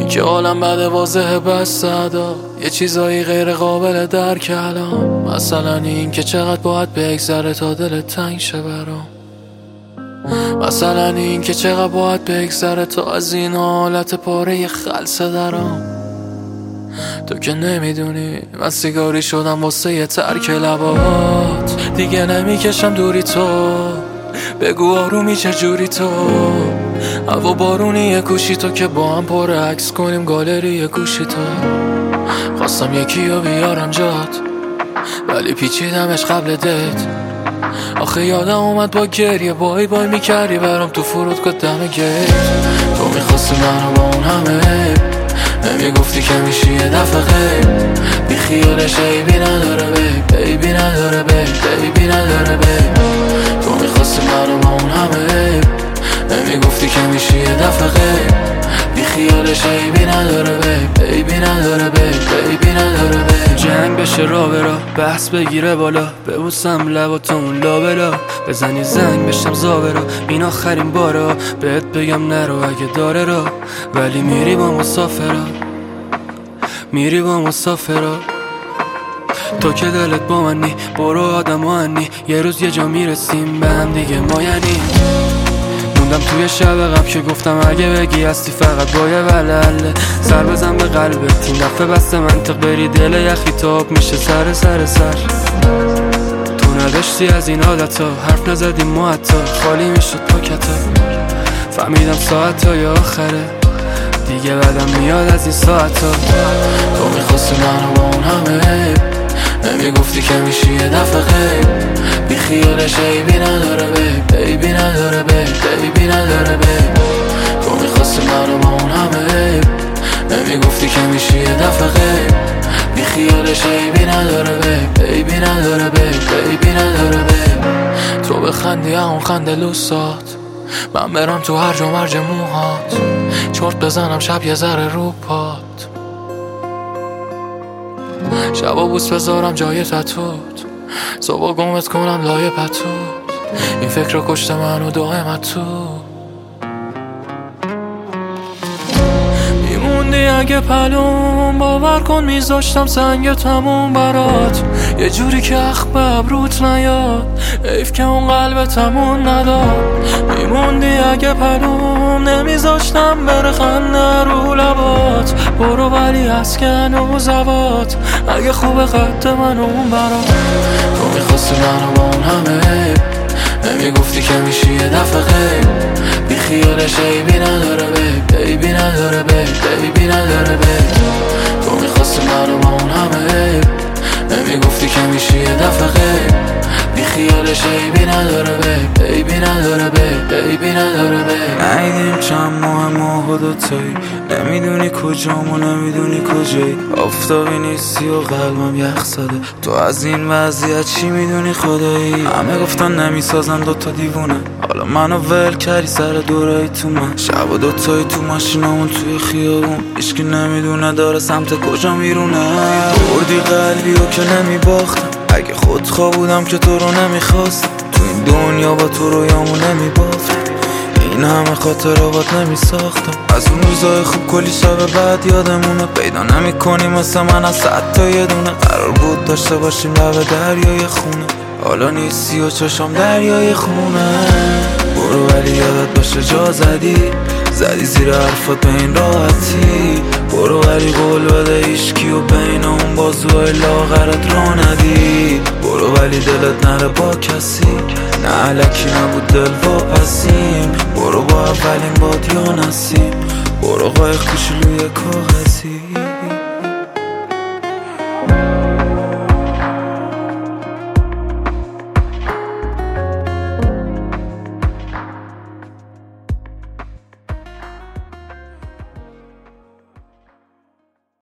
که عالم بده واضحه بس صدا یه چیزایی غیر قابل درک الان. مثلا این که چقدر باید بگذره تا دلت تنگ شه برام. مثلا این که چقدر باید بگذره تا از این حالت پاره خلصه درام. تو که نمیدونی من سیگاری شدم واسه یه ترک لبات. دیگه نمیکشم دوری تو، بگو آرومی چجوری تو. هوا بارونی یه گوشی تو که با هم پر عکس کنیم گالری یه گوشی تو. خواستم یکی رو بیارم جات ولی پیچیدمش قبل دت. آخه یادم اومد با گریه بای بای میکردی برام تو فرودگاه دم گیت. تو میخواستی منو با اون همه نمیگفتی که میشی یه دفعه غیر. بی خیالش عیبی نداره بیبی نداره بیبی نداره تو میخواستی منو با اون همه نمیگفتی که میشی یه دفعه غیر. بی خیالش عیبی نداره بیبی نداره بیبی نداره جنگ بشه راه برا بحث بگیره بالا ببوسم لباتون لابلا بزنی زنگ بشم زابرا این آخرین بارا بهت بگم نرو اگه داره را ولی میری با مسافرا میری با مسافرا. تو که دلت با منی برو آدم آنی یه روز یه جا میرسیم به هم دیگه ما یعنی. موندم توی شب غم که گفتم اگه بگی هستی فقط با یه ولله سر بزن به قلبت این دفعه بست منطق بری دل یخی تاب میشه سر تو نداشتی از این عادتا حرف نزدیم ما حتی خالی میشد پاکتا. فهمیدم ساعتای آخره دیگه بعدم میاد از این ساعتا. تو میخواستی منو با اون همه نمیگفتی که میشی یه دفعه غیر. بی خیالش عیبی نداره بیبی نداره بیبی نداره تو میخواستی منو با اون همه نمیگفتی که میشی یه دفعه غیر. بی خیالش عیبی نداره بیبی نداره بیبی نداره تو بخندی اون خنده لوسات من برم تو هرج و مرج موهات چرت بزنم شب یه ذره رو پات شبا بوس بذارم جای تتوت صبح گمت کنم لای پتوت. این فکر رو کشته منو دائمت تو میموندی اگه پلوم باور کن میذاشتم سنگ تموم برات یه جوری که اخ به ابروت نیاد حیف که اون قلب تموم نداد. میموندی اگه پلوم نمیذاشتم بره خنده رو لبات برو ولی اسکن و زبات اگه خوبه قد من اون برات. تو میخواستی منو با اون همه نمیگفتی که میشی یه دفعه غیر. بی خیالش عیبی نداره بیبی نداره بیبی نداره تو میخواستی منو با اون همه نمیگفتی که میشی یه دفعه غیر. بی خیالش عیبی نداره بیبی نداره بیبی نداره نهیدیم چند ماه ما دوتایی نمیدونی کجام و نمیدونی کجایی. آفتابی نیستی و قلبم یخ زده تو از این وضعیت چی میدونی خدایی. همه گفتن نمیسازن دوتا دیوونه حالا منو ول کردی سر دورایی تو من. شب و دوتایی تو ماشینامون توی خیابون هیچکی نمیدونه داره سمت کجا میرونه. بردی قلبی و که نمیباختم اگه خودخواه بودم که تو رو نمیخواستم. تو این دنیا با تو رویامو نمیبافتم این همه خاطرات نمیساختم. از اون روزای خوب کلی شب بعد یادمونه پیدا نمی‌کنیم مثل من از 100 تا یه دونه. قرار بود داشته باشیم لب دریای خونه حالا نیستی و چشام دریای خونه. برو ولی یادت باشه جا زدی زیر حرفات به این راحتی. برو ولی قول بده ایشکی و بین اون بازوهای لاغرت را ندی. برو ولی دلت نره با کسی نه علکی نبود دل واپسیم. برو با اولین باد یا نسیم برو قایق کوچولوی کاغذی.